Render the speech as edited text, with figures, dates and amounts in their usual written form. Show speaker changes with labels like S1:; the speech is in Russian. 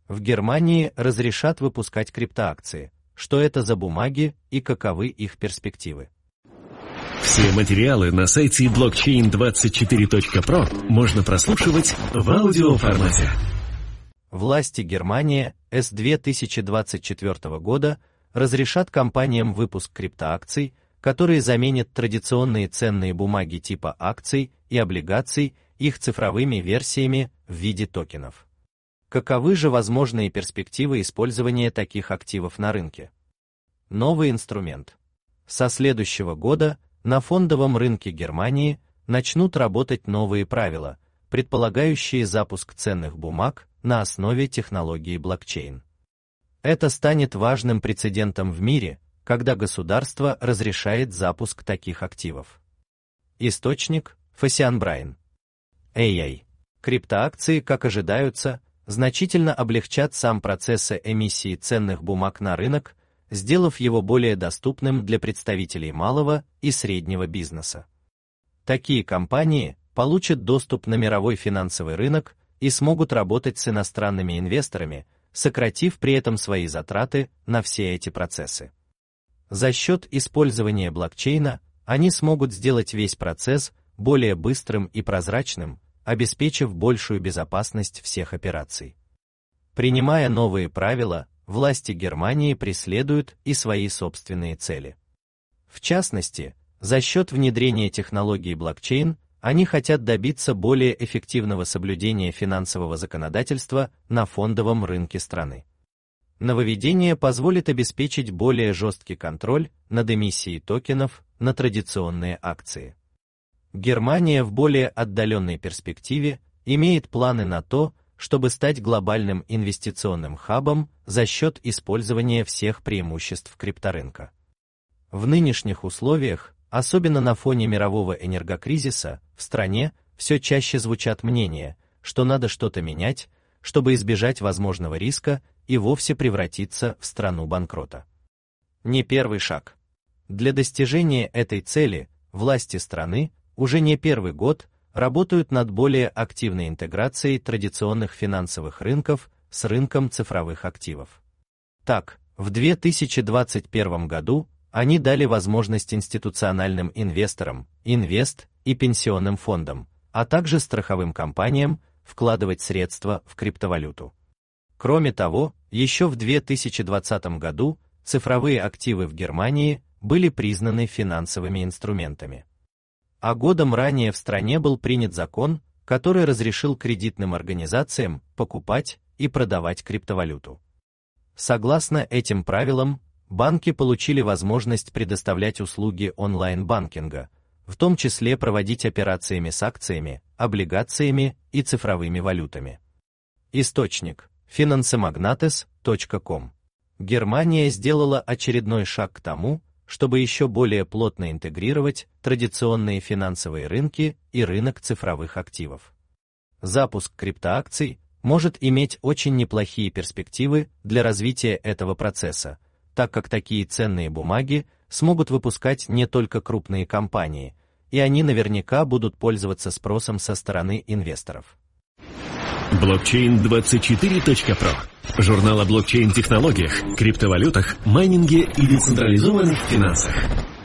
S1: В Германии разрешат выпускать криптоакции. Что это за бумаги и каковы их перспективы?
S2: Все материалы на сайте blockchain24.pro можно прослушивать в аудиоформате.
S1: Власти Германии с 2024 года разрешат компаниям выпуск криптоакций, которые заменят традиционные ценные бумаги типа акций и облигаций их цифровыми версиями в виде токенов. Каковы же возможные перспективы использования таких активов на рынке? Новый инструмент. Со следующего года на фондовом рынке Германии начнут работать новые правила, предполагающие запуск ценных бумаг на основе технологии блокчейн. Это станет важным прецедентом в мире, когда государство разрешает запуск таких активов. Источник – Фасиан Брайан. AI. Криптоакции, как ожидаются, значительно облегчат сам процесс эмиссии ценных бумаг на рынок, сделав его более доступным для представителей малого и среднего бизнеса. Такие компании получат доступ на мировой финансовый рынок и смогут работать с иностранными инвесторами, сократив при этом свои затраты на все эти процессы. За счет использования блокчейна они смогут сделать весь процесс более быстрым и прозрачным, обеспечив большую безопасность всех операций. Принимая новые правила, власти Германии преследуют и свои собственные цели. В частности, за счет внедрения технологии блокчейн они хотят добиться более эффективного соблюдения финансового законодательства на фондовом рынке страны. Нововведение позволит обеспечить более жесткий контроль над эмиссией токенов на традиционные акции. Германия в более отдаленной перспективе имеет планы на то, чтобы стать глобальным инвестиционным хабом за счет использования всех преимуществ крипторынка. В нынешних условиях, особенно на фоне мирового энергокризиса, в стране все чаще звучат мнения, что надо что-то менять, чтобы избежать возможного риска и вовсе превратиться в страну банкрота. Не первый шаг. Для достижения этой цели власти страны уже не первый год работают над более активной интеграцией традиционных финансовых рынков с рынком цифровых активов. Так, в 2021 году они дали возможность институциональным инвесторам, инвест- и пенсионным фондам, а также страховым компаниям вкладывать средства в криптовалюту. Кроме того, еще в 2020 году цифровые активы в Германии были признаны финансовыми инструментами. А годом ранее в стране был принят закон, который разрешил кредитным организациям покупать и продавать криптовалюту. Согласно этим правилам, банки получили возможность предоставлять услуги онлайн-банкинга, в том числе проводить операциями с акциями, облигациями и цифровыми валютами. Источник – financemagnates.com. Германия сделала очередной шаг к тому, чтобы еще более плотно интегрировать традиционные финансовые рынки и рынок цифровых активов. Запуск криптоакций может иметь очень неплохие перспективы для развития этого процесса, так как такие ценные бумаги смогут выпускать не только крупные компании, и они наверняка будут пользоваться спросом со стороны инвесторов.
S2: Blockchain24.pro. Журнал о блокчейн-технологиях, криптовалютах, майнинге и децентрализованных финансах.